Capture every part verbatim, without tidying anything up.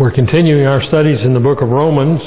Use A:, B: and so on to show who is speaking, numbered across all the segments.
A: We're continuing our studies in the book of Romans,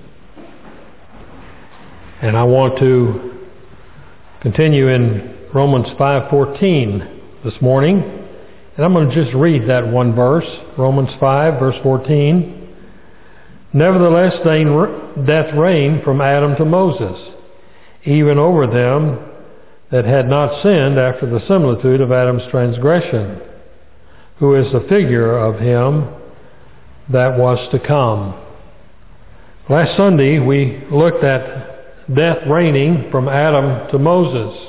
A: and I want to continue in Romans five fourteen this morning, and I'm going to just read that one verse, Romans five, verse fourteen. Nevertheless, death reigned from Adam to Moses, even over them that had not sinned after the similitude of Adam's transgression, who is the figure of him that was to come. Last Sunday we looked at death reigning from Adam to Moses.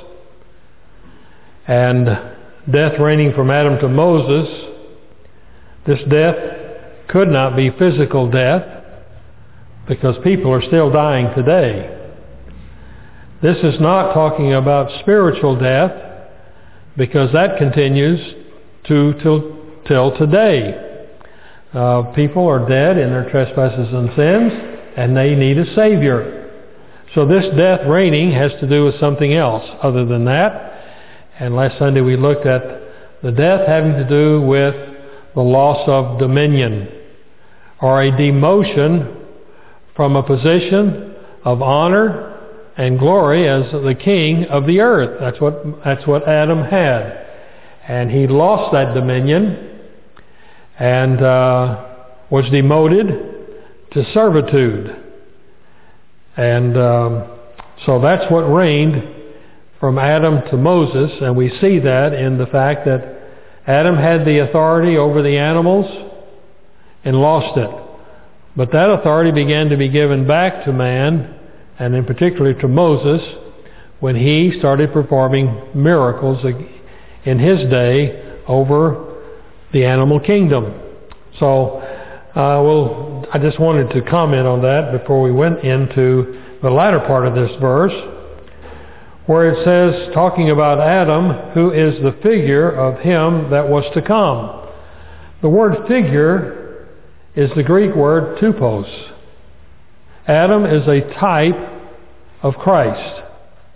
A: And death reigning from Adam to Moses, this death could not be physical death because people are still dying today. This is not talking about spiritual death because that continues to till, till today. Uh, people are dead in their trespasses and sins, and they need a Savior. So this death reigning has to do with something else other than that. And last Sunday we looked at the death having to do with the loss of dominion, or a demotion from a position of honor and glory as the king of the earth. That's what, that's what Adam had. And he lost that dominion and uh, was demoted to servitude. And um, so that's what reigned from Adam to Moses, and we see that in the fact that Adam had the authority over the animals and lost it. But that authority began to be given back to man, and in particular to Moses, when he started performing miracles in his day over the animal kingdom. So, uh, well, I just wanted to comment on that before we went into the latter part of this verse, where it says, talking about Adam, who is the figure of him that was to come. The word figure is the Greek word tupos. Adam is a type of Christ.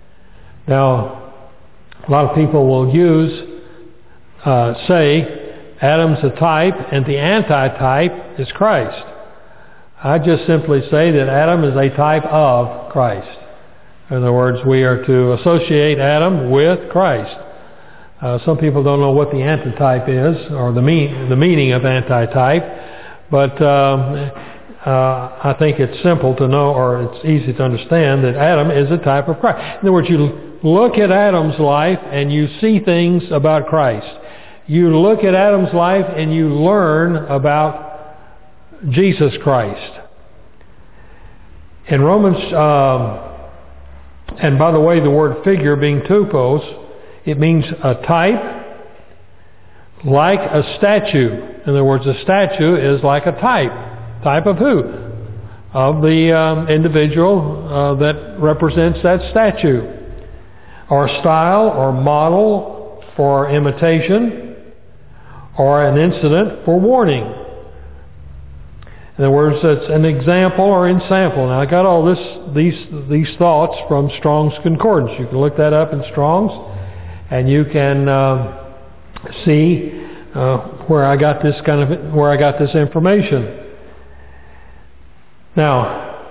A: Now, a lot of people will use, uh, say, Adam's a type and the antitype is Christ. I just simply say that Adam is a type of Christ. In other words, we are to associate Adam with Christ. Uh, some people don't know what the antitype is, or the mean, the meaning of antitype, but um, uh, I think it's simple to know, or it's easy to understand, that Adam is a type of Christ. In other words, you look at Adam's life and you see things about Christ. You look at Adam's life and you learn about Jesus Christ. In Romans, um, and by the way, the word figure being tupos, it means a type like a statue. In other words, a statue is like a type. Type of who? Of the um, individual uh, that represents that statue. Or style or model for imitation, or an incident for warning. In other words, it's an example or ensample. Now, I got all this, these these thoughts from Strong's Concordance. You can look that up in Strong's, and you can uh, see uh, where I got this kind of where I got this information. Now,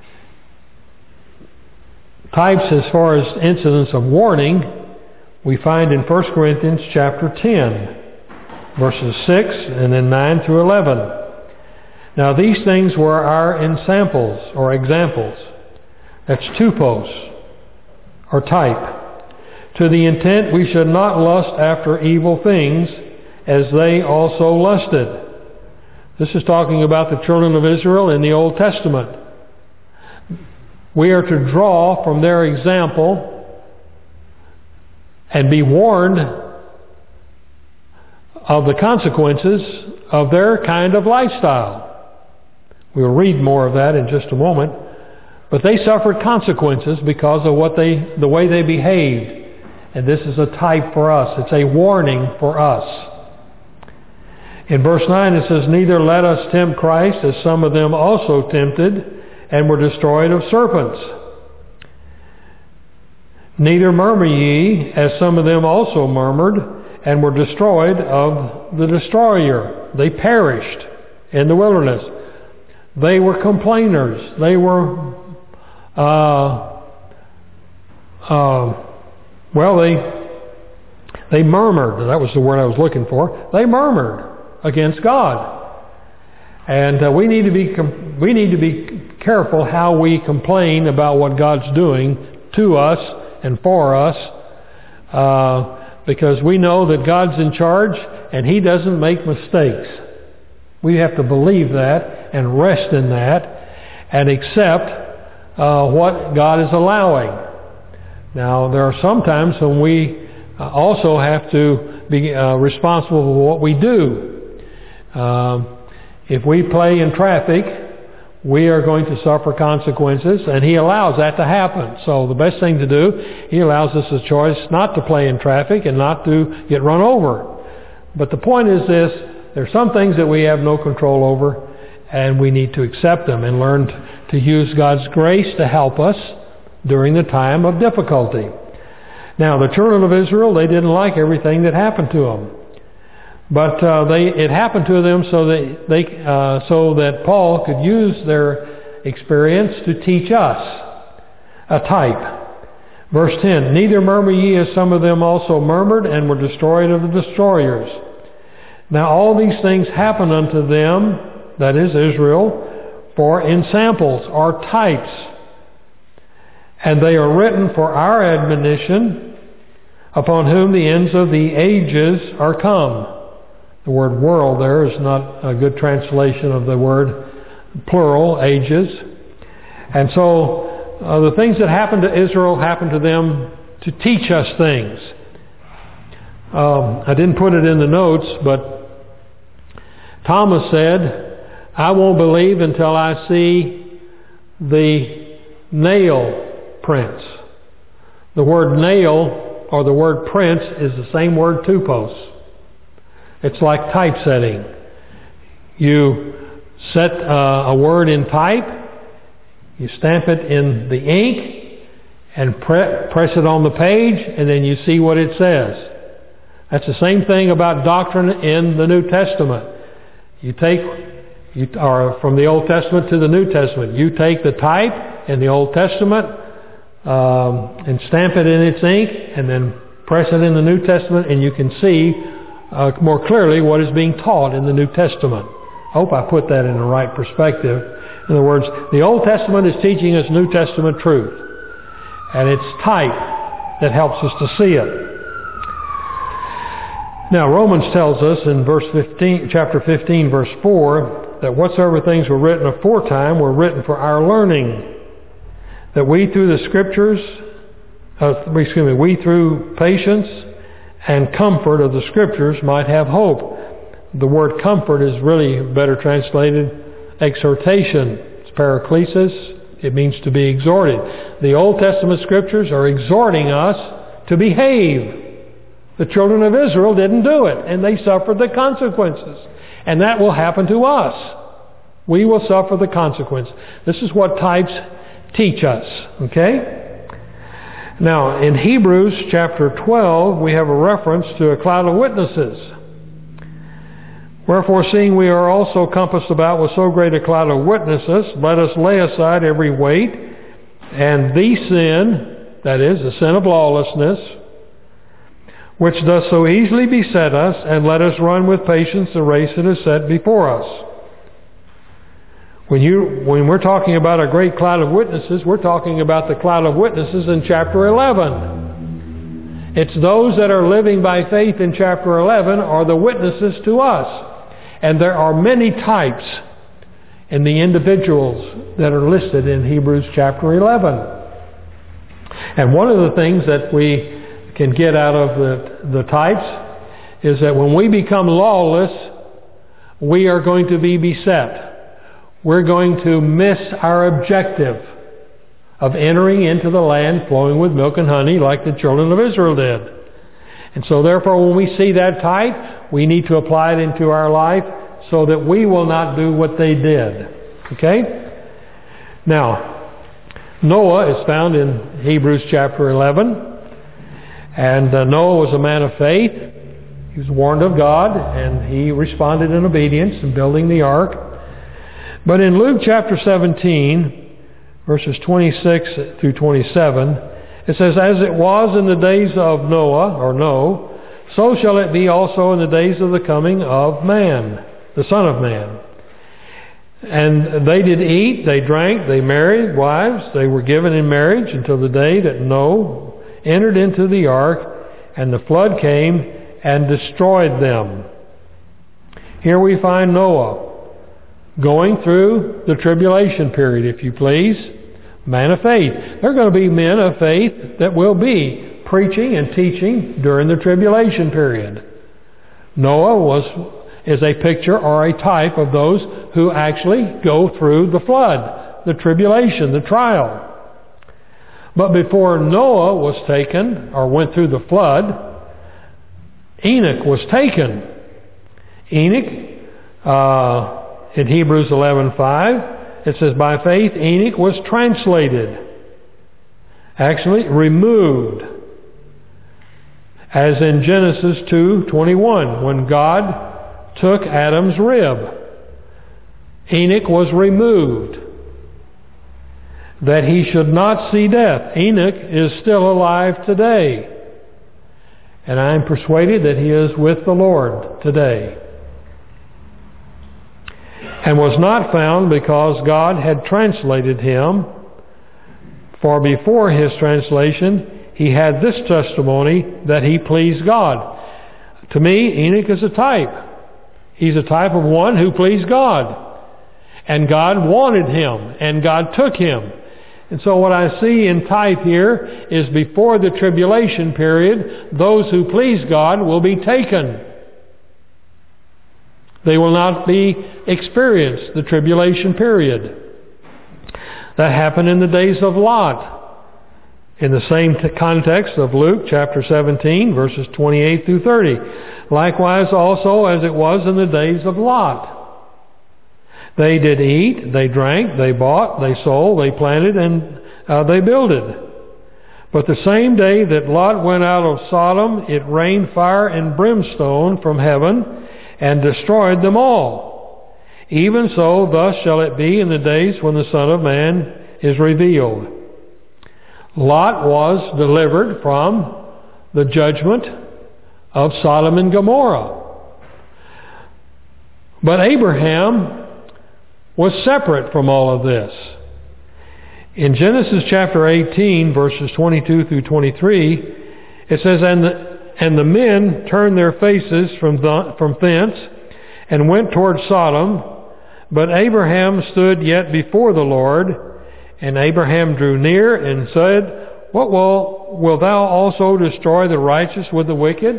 A: types as far as incidents of warning, we find in First Corinthians chapter ten. Verses six and then nine through eleven. Now these things were our ensamples or examples. That's tupos or type. To the intent we should not lust after evil things as they also lusted. This is talking about the children of Israel in the Old Testament. We are to draw from their example and be warned of the consequences of their kind of lifestyle. We'll read more of that in just a moment. But they suffered consequences because of what they, the way they behaved. And this is a type for us. It's a warning for us. In verse nine it says, neither let us tempt Christ, as some of them also tempted, and were destroyed of serpents. Neither murmur ye, as some of them also murmured, and were destroyed of the destroyer. They perished. in the wilderness. They were complainers. They were, uh, uh, well, they they murmured. That was the word I was looking for. They murmured against God, and uh, we need to be com- we need to be careful how we complain about what God's doing to us and for us, uh, because we know that God's in charge and He doesn't make mistakes. We have to believe that and rest in that and accept uh, what God is allowing. Now, there are some times when we uh, also have to be uh, responsible for what we do. Um, if we play in traffic, we are going to suffer consequences, and He allows that to happen. So the best thing to do, He allows us a choice not to play in traffic and not to get run over. But the point is this: there's some things that we have no control over, and we need to accept them and learn to use God's grace to help us during the time of difficulty. Now, the children of Israel, they didn't like everything that happened to them. But uh, they, it happened to them so that, they, uh, so that Paul could use their experience to teach us a type. Verse ten, neither murmur ye as some of them also murmured and were destroyed of the destroyers. Now all these things happen unto them, that is Israel, for in samples or types. And they are written for our admonition, upon whom the ends of the ages are come. The word world there is not a good translation of the word plural, ages. And so uh, the things that happened to Israel happened to them to teach us things. Um, I didn't put it in the notes, but Thomas said, I won't believe until I see the nail prints. The word nail or the word prints is the same word tupos. It's like typesetting. You set uh, a word in type, you stamp it in the ink, and pre- press it on the page, and then you see what it says. That's the same thing about doctrine in the New Testament. You take, you, or from the Old Testament to the New Testament, you take the type in the Old Testament um, and stamp it in its ink, and then press it in the New Testament, and you can see Uh, more clearly what is being taught in the New Testament. I hope I put that in the right perspective. In other words, the Old Testament is teaching us New Testament truth. And it's type that helps us to see it. Now, Romans tells us in verse fifteen, chapter fifteen, verse four, that whatsoever things were written aforetime were written for our learning, that we through the Scriptures, uh, excuse me, we through patience and comfort of the Scriptures might have hope. The word comfort is really better translated exhortation. It's paraklesis. It means to be exhorted. The Old Testament Scriptures are exhorting us to behave. The children of Israel didn't do it, and they suffered the consequences. And that will happen to us. We will suffer the consequence. This is what types teach us. Okay? Now, in Hebrews chapter twelve, we have a reference to a cloud of witnesses. Wherefore, seeing we are also compassed about with so great a cloud of witnesses, let us lay aside every weight and the sin, that is, the sin of lawlessness, which does so easily beset us, and let us run with patience the race that is set before us. When you, when we're talking about a great cloud of witnesses, we're talking about the cloud of witnesses in chapter eleven. It's those that are living by faith in chapter eleven are the witnesses to us. And there are many types in the individuals that are listed in Hebrews chapter eleven. And one of the things that we can get out of the, the types is that when we become lawless, we are going to be beset. We're going to miss our objective of entering into the land flowing with milk and honey like the children of Israel did. And so therefore when we see that type, we need to apply it into our life so that we will not do what they did. Okay? Now, Noah is found in Hebrews chapter eleven. And uh, Noah was a man of faith. He was warned of God, and he responded in obedience in building the ark. But in Luke chapter seventeen, verses twenty-six through twenty-seven, it says, "As it was in the days of Noah," or No, "so shall it be also in the days of the coming of man," the Son of Man. "And they did eat, they drank, they married wives, they were given in marriage until the day that Noah entered into the ark, and the flood came and destroyed them." Here we find Noah going through the tribulation period, if you please. Man of faith. There are going to be men of faith that will be preaching and teaching during the tribulation period. Noah was is a picture or a type of those who actually go through the flood, the tribulation, the trial. But before Noah was taken or went through the flood, Enoch was taken. Enoch, uh, in Hebrews eleven five, it says, "By faith Enoch was translated," actually removed, as in Genesis two twenty-one, when God took Adam's rib. Enoch was removed, that he should not see death. Enoch is still alive today, and I am persuaded that he is with the Lord today. "And was not found because God had translated him, for before his translation he had this testimony that he pleased God." To me, Enoch is a type. He's a type of one who pleased God. And God wanted him, and God took him. And so what I see in type here is before the tribulation period, those who please God will be taken. They will not be experienced the tribulation period. That happened in the days of Lot, in the same t- context of Luke chapter seventeen, verses twenty-eight through thirty. "Likewise also as it was in the days of Lot. They did eat, they drank, they bought, they sold, they planted, and uh, they builded. But the same day that Lot went out of Sodom, it rained fire and brimstone from heaven, and destroyed them all. Even so, thus shall it be in the days when the Son of Man is revealed." Lot was delivered from the judgment of Sodom and Gomorrah. But Abraham was separate from all of this. In Genesis chapter eighteen, verses twenty-two through twenty-three, it says, And the, and the men turned their faces from, the, from thence, and went toward Sodom. But Abraham stood yet before the Lord, and Abraham drew near and said, What will, will thou also destroy the righteous with the wicked?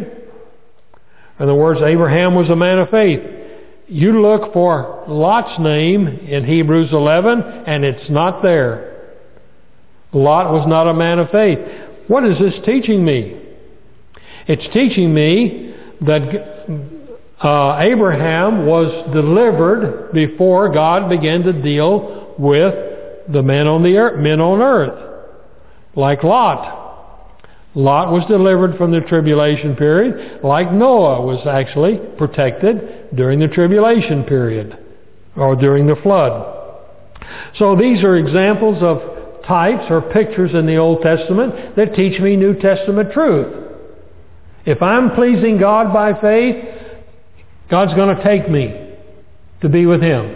A: In other words, Abraham was a man of faith. You look for Lot's name in Hebrews eleven, and it's not there. Lot was not a man of faith. What is this teaching me? It's teaching me that uh, Abraham was delivered before God began to deal with the men on the earth, men on earth, like Lot. Lot was delivered from the tribulation period, like Noah was actually protected during the tribulation period, or during the flood. So these are examples of types or pictures in the Old Testament that teach me New Testament truth. If I'm pleasing God by faith, God's going to take me to be with Him.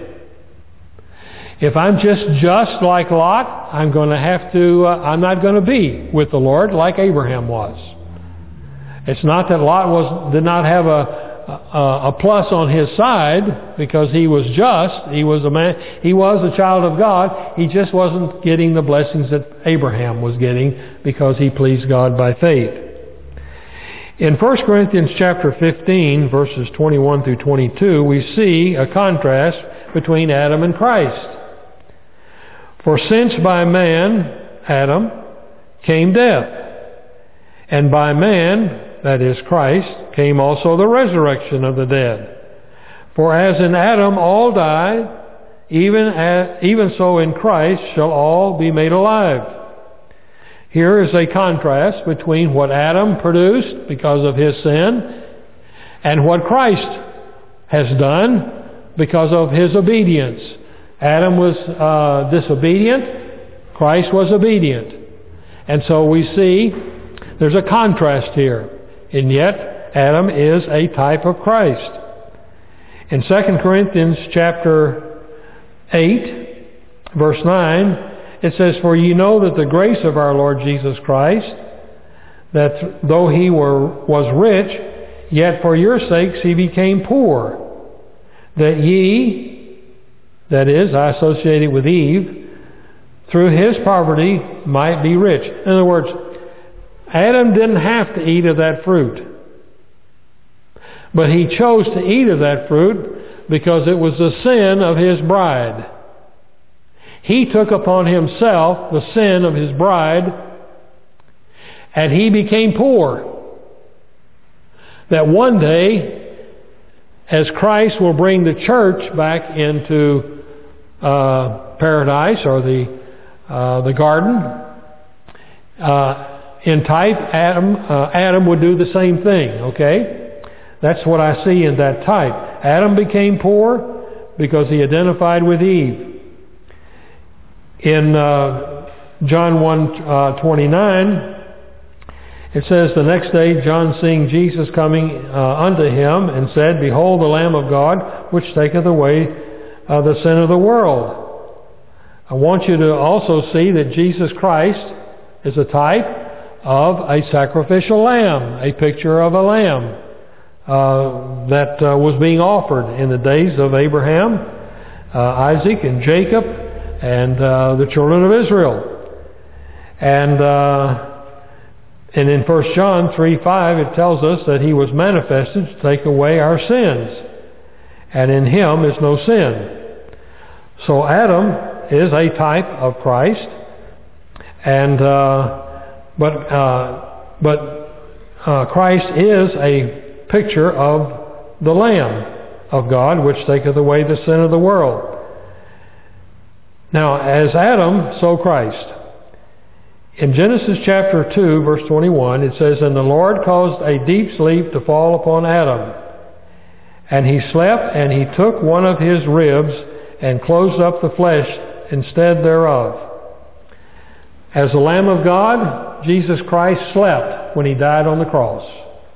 A: If I'm just just like Lot, I'm going to have to, uh, I'm not going to be with the Lord like Abraham was. It's not that Lot was did not have a, a, a plus on his side because he was just. He was a man. He was a child of God. He just wasn't getting the blessings that Abraham was getting because he pleased God by faith. In First Corinthians chapter fifteen, verses twenty-one through twenty-two, we see a contrast between Adam and Christ. For since by man, Adam, came death, and by man, that is Christ, came also the resurrection of the dead. For as in Adam all die, even as, even so in Christ shall all be made alive. Here is a contrast between what Adam produced because of his sin and what Christ has done because of His obedience. Adam was uh, disobedient. Christ was obedient. And so we see there's a contrast here. And yet, Adam is a type of Christ. In Second Corinthians chapter eight, verse nine, it says, "For ye know that the grace of our Lord Jesus Christ, that though He were was rich, yet for your sakes He became poor, that ye," that is, I associated with Eve, "through His poverty might be rich." In other words, Adam didn't have to eat of that fruit. But he chose to eat of that fruit because it was the sin of his bride. He took upon himself the sin of his bride, and he became poor. That one day, as Christ will bring the church back into uh, paradise or the uh, the garden, uh, in type, Adam uh, Adam would do the same thing. Okay. That's what I see in that type. Adam became poor because he identified with Eve. In uh, John one twenty-nine, it says, "The next day John seeing Jesus coming uh, unto him, and said, Behold the Lamb of God, which taketh away uh, the sin of the world." I want you to also see that Jesus Christ is a type of a sacrificial lamb, a picture of a lamb. Uh, that uh, was being offered in the days of Abraham, uh, Isaac, and Jacob, and uh, the children of Israel. And uh, and in First John three five, it tells us that He was manifested to take away our sins, and in Him is no sin. So Adam is a type of Christ, and uh, but uh, but uh, Christ is a picture of the Lamb of God, which taketh away the sin of the world. Now, as Adam, so Christ. In Genesis chapter two, verse twenty-one, it says, "And the Lord caused a deep sleep to fall upon Adam. And he slept, and he took one of his ribs, and closed up the flesh instead thereof." As the Lamb of God, Jesus Christ slept when He died on the cross.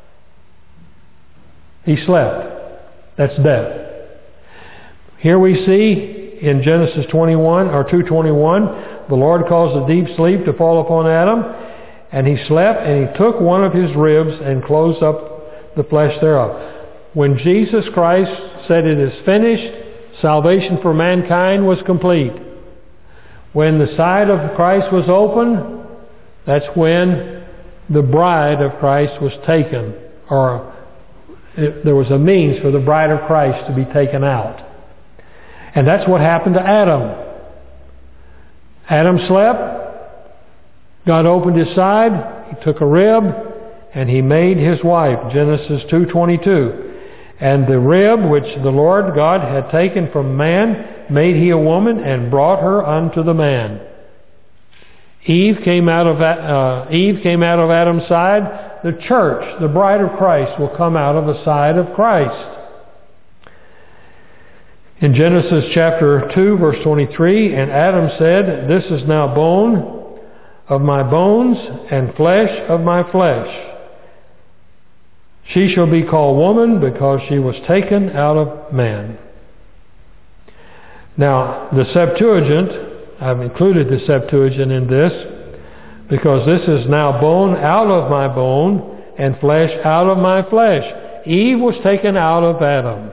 A: He slept. That's death. Here we see in Genesis twenty-one or two twenty-one, the Lord caused a deep sleep to fall upon Adam, and he slept, and He took one of his ribs and closed up the flesh thereof. When Jesus Christ said, "It is finished," salvation for mankind was complete. When the side of Christ was open, that's when the bride of Christ was taken, or It, there was a means for the bride of Christ to be taken out. And that's what happened to Adam. Adam slept. God opened his side. He took a rib, and He made his wife. Genesis two twenty-two. "And the rib which the Lord God had taken from man made He a woman, and brought her unto the man." Eve came out of uh, Eve came out of Adam's side. The church, the bride of Christ, will come out of the side of Christ. In Genesis chapter two, verse twenty-three, "And Adam said, This is now bone of my bones, and flesh of my flesh. She shall be called woman, because she was taken out of man." Now, the Septuagint, I've included the Septuagint in this, because this is now bone out of my bone, and flesh out of my flesh. Eve was taken out of Adam.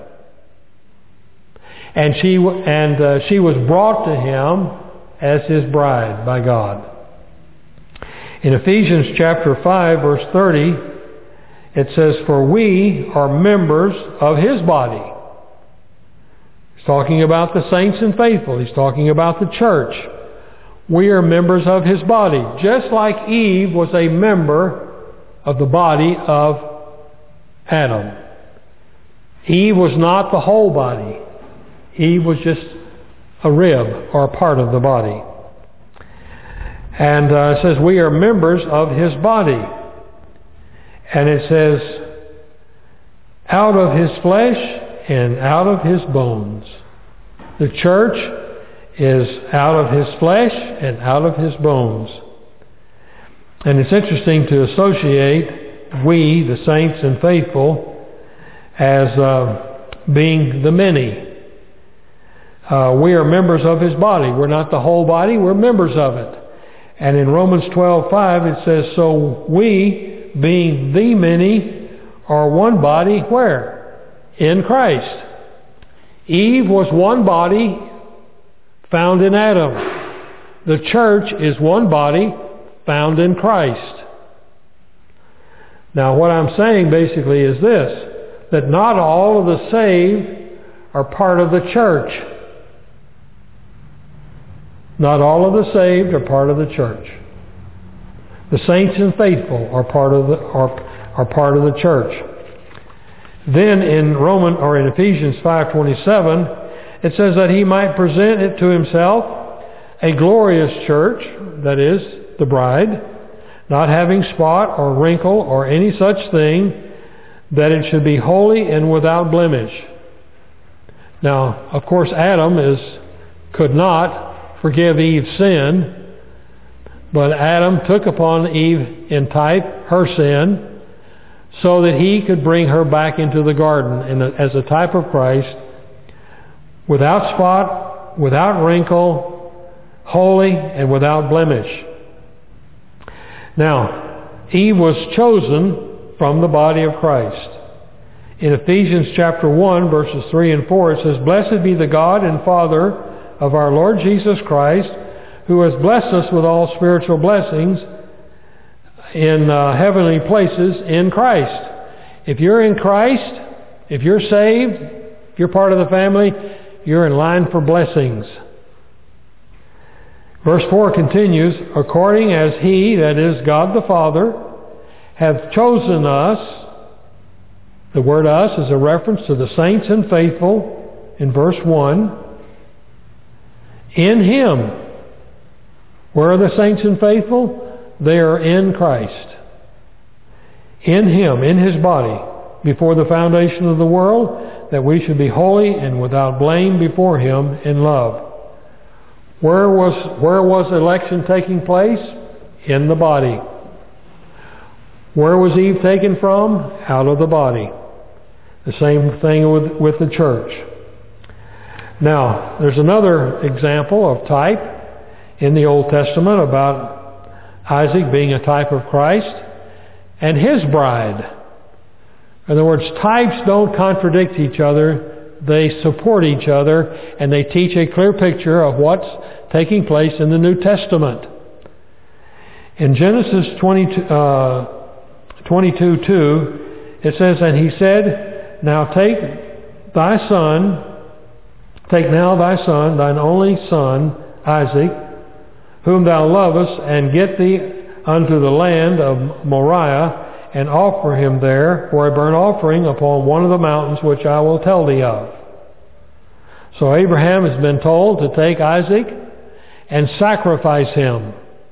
A: And she and uh, she was brought to him as his bride by God. In Ephesians chapter five, verse thirty, it says, "For we are members of His body." He's talking about the saints and faithful. He's talking about the church. We are members of His body. Just like Eve was a member of the body of Adam. Eve was not the whole body. Eve was just a rib or a part of the body. And uh, it says we are members of His body. And it says, out of his flesh and out of his bones. The church is out of his flesh and out of his bones. And it's interesting to associate we, the saints and faithful, as uh, being the many. Uh, we are members of his body. We're not the whole body, we're members of it. And in Romans twelve five it says, so we, being the many, are one body, where? In Christ. Eve was one body found in Adam. The church is one body found in Christ. Now what I'm saying basically is this, that not all of the saved are part of the church. Not all of the saved are part of the church. The saints and faithful are part of the are, are part of the church. Then in Roman or in Ephesians five twenty-seven, it says that he might present it to himself a glorious church, that is, the bride, not having spot or wrinkle or any such thing, that it should be holy and without blemish. Now, of course, Adam is could not forgive Eve's sin, but Adam took upon Eve in type her sin so that he could bring her back into the garden in a, as a type of Christ, without spot, without wrinkle, holy and without blemish. Now, Eve was chosen from the body of Christ. In Ephesians chapter one, verses three and four, it says, blessed be the God and Father of our Lord Jesus Christ, who has blessed us with all spiritual blessings in uh, heavenly places in Christ. If you're in Christ, if you're saved, if you're part of the family, you're in line for blessings. Verse four continues, according as he, that is God the Father, hath chosen us. The word us is a reference to the saints and faithful in verse one. In him. Where are the saints and faithful? They are in Christ. In him, in his body, before the foundation of the world, that we should be holy and without blame before him in love. Where was, where was election taking place? In the body. Where was Eve taken from? Out of the body. The same thing with, with the church. Now, there's another example of type in the Old Testament about Isaac being a type of Christ and his bride. In other words, types don't contradict each other. They support each other, and they teach a clear picture of what's taking place in the New Testament. In Genesis twenty-two, uh, twenty-two two, it says, and he said, now take thy son, take now thy son, thine only son, Isaac, whom thou lovest, and get thee unto the land of Moriah, and offer him there for a burnt offering upon one of the mountains which I will tell thee of. So Abraham has been told to take Isaac and sacrifice him.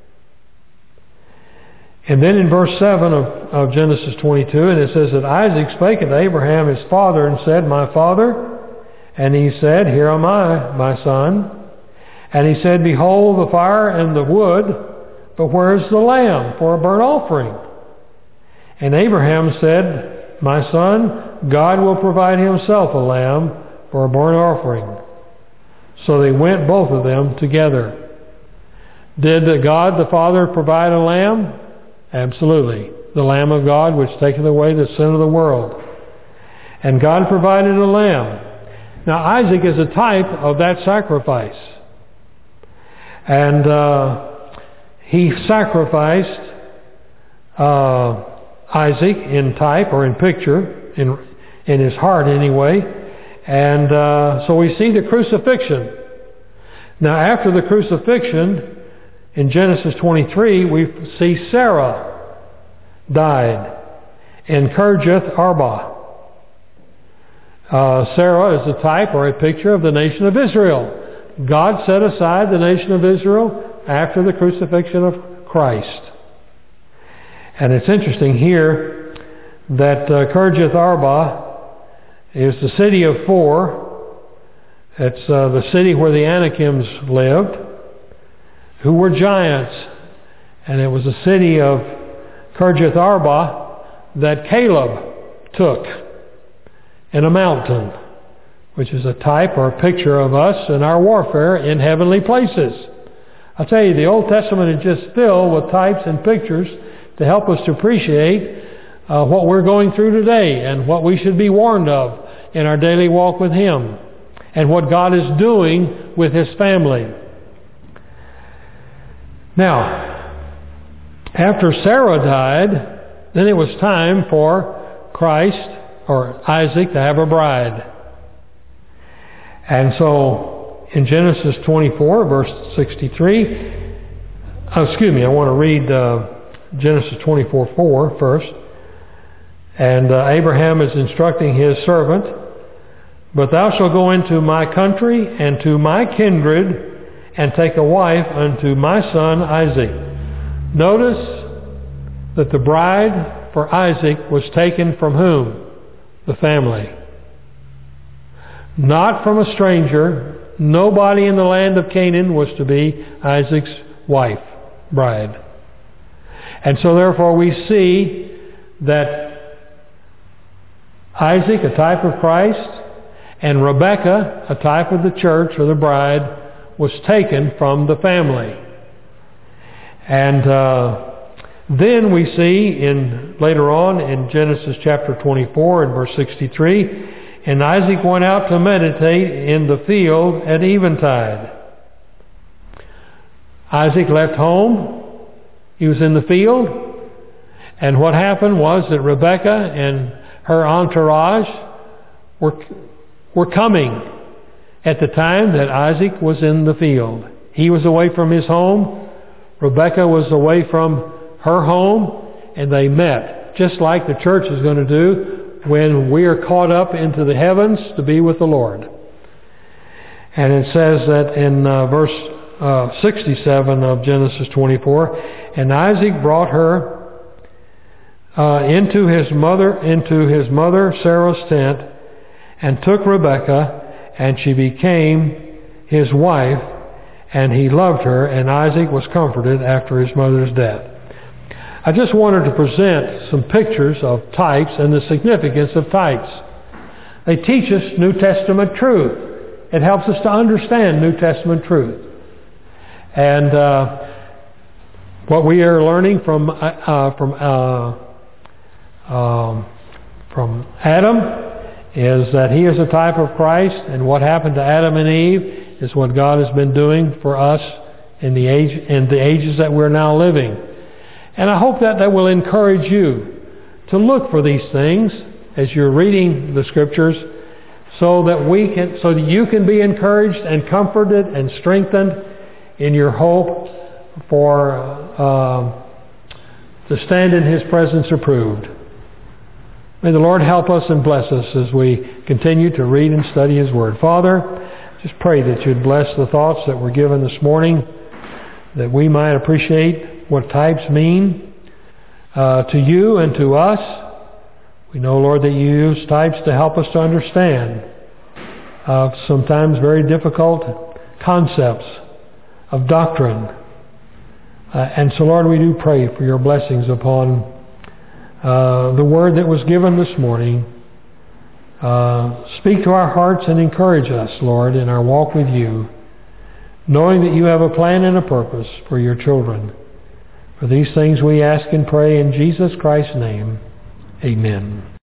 A: And then in verse seven of, of Genesis twenty-two, and it says that Isaac spake unto Abraham his father and said, my father? And he said, here am I, my son. And he said, behold the fire and the wood, but where is the lamb for a burnt offering? And Abraham said, my son, God will provide himself a lamb for a burnt offering. So they went both of them together. Did God the Father provide a lamb? Absolutely. The Lamb of God which taketh away the sin of the world. And God provided a lamb. Now Isaac is a type of that sacrifice. And uh, he sacrificed uh, Isaac in type or in picture, in, in his heart anyway. And uh, so we see the crucifixion. Now after the crucifixion, in Genesis twenty-three, we see Sarah died in Kirjath Arba. Uh, Sarah is a type or a picture of the nation of Israel. God set aside the nation of Israel after the crucifixion of Christ. And it's interesting here that uh, Kirjath Arba is the city of four. It's uh, the city where the Anakims lived, who were giants. And it was the city of Kirjath Arba that Caleb took in a mountain, which is a type or a picture of us and our warfare in heavenly places. I'll tell you, the Old Testament is just filled with types and pictures to help us to appreciate uh, what we're going through today and what we should be warned of in our daily walk with Him and what God is doing with His family. Now, after Sarah died, then it was time for Christ or Isaac to have a bride. And so in Genesis twenty-four, verse sixty-three, oh, excuse me, I want to read uh, Genesis twenty-four four first. And uh, Abraham is instructing his servant, "But thou shalt go into my country and to my kindred, and take a wife unto my son Isaac." Notice that the bride for Isaac was taken from whom? The family. Not from a stranger. Nobody in the land of Canaan was to be Isaac's wife, bride. And so therefore we see that Isaac, a type of Christ, and Rebekah, a type of the church or the bride, was taken from the family. And uh, then we see in later on in Genesis chapter twenty-four and verse sixty-three, "And Isaac went out to meditate in the field at eventide." Isaac left home. He was in the field. And what happened was that Rebekah and her entourage were, were coming at the time that Isaac was in the field. He was away from his home. Rebekah was away from her home. And they met, just like the church is going to do when we are caught up into the heavens to be with the Lord. And it says that in uh, verse uh, sixty-seven of Genesis twenty-four, "And Isaac brought her uh, into his mother into his mother Sarah's tent, and took Rebekah, and she became his wife, and he loved her, and Isaac was comforted after his mother's death." I just wanted to present some pictures of types and the significance of types. They teach us New Testament truth. It helps us to understand New Testament truth. And uh, what we are learning from uh, from uh, um, from Adam is that he is a type of Christ, and what happened to Adam and Eve is what God has been doing for us in the age in the ages that we're now living. And I hope that that will encourage you to look for these things as you're reading the Scriptures, so that we can, so that you can be encouraged and comforted and strengthened in your hope for uh, to stand in His presence approved. May the Lord help us and bless us as we continue to read and study His Word. Father, just pray that you'd bless the thoughts that were given this morning, that we might appreciate what types mean uh, to you and to us. We know, Lord, that you use types to help us to understand uh, sometimes very difficult concepts of doctrine. Uh, and so, Lord, we do pray for your blessings upon uh, the word that was given this morning. Uh, speak to our hearts and encourage us, Lord, in our walk with you, knowing that you have a plan and a purpose for your children. For these things we ask and pray in Jesus Christ's name. Amen.